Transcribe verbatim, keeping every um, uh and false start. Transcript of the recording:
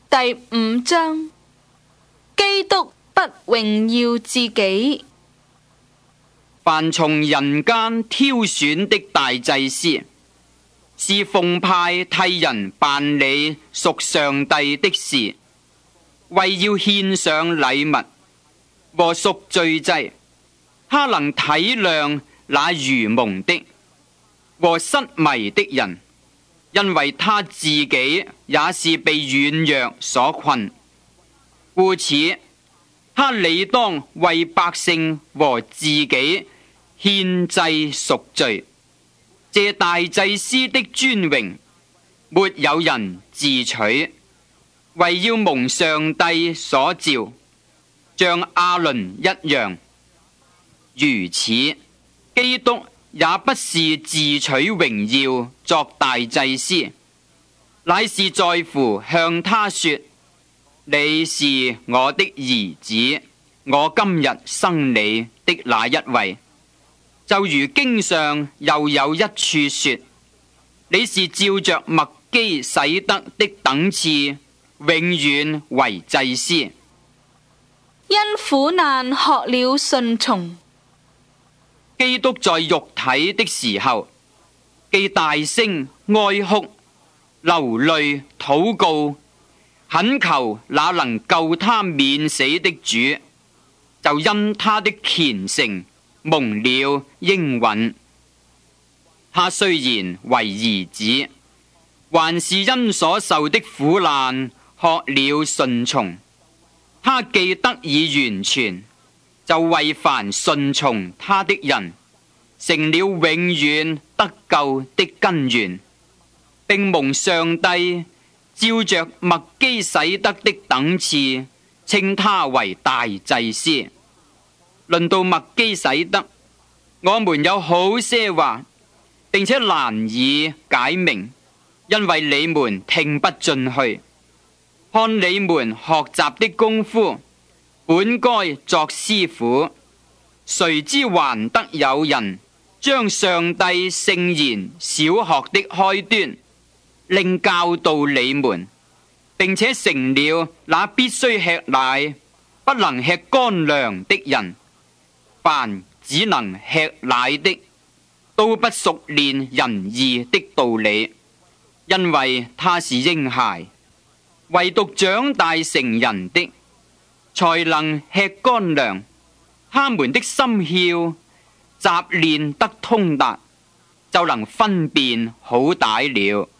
第五章，基督不榮耀自己。 凡從人間挑選的大祭司，是奉派替人辦理屬上帝的事，為要獻上禮物和贖罪祭。他能體諒那愚蒙的和失迷的人，因為他自己也是被軟弱所困，故此他理當為百姓和自己獻祭贖罪。這大祭司的尊榮，沒有人自取，為要蒙上帝所召，像亞倫一樣。如此，基督也不是自取榮耀作大祭司，乃是在乎向他說：你是我的兒子，我今日生你的那一位。就如經上又有一處說：你是照着麥基洗德的等次，永遠為祭司。 因苦難學了順從。 基督在肉體的時候，既大聲哀哭、流淚禱告，懇求那能救他免死的主，就因他的虔誠蒙了應允。他雖然為兒子，還是因所受的苦難學了順從。他既得以完全，就為凡順從他的人成了永遠得救的根源，並蒙上帝照着麥基洗德的等次稱他為大祭司。論到麥基洗德，我們有好些話，並且難以解明，因為你們聽不進去。看你們學習的功夫，本該作師傅，誰知還得有人將上帝聖言小學的開端另教導你們，並且成了那必須吃奶不能吃乾糧的人。凡只能吃奶的，都不熟練仁義的道理，因為他是嬰孩。唯獨長大成人的，才能吃乾糧。他們的心竅習練得通達，就能分辨好歹了。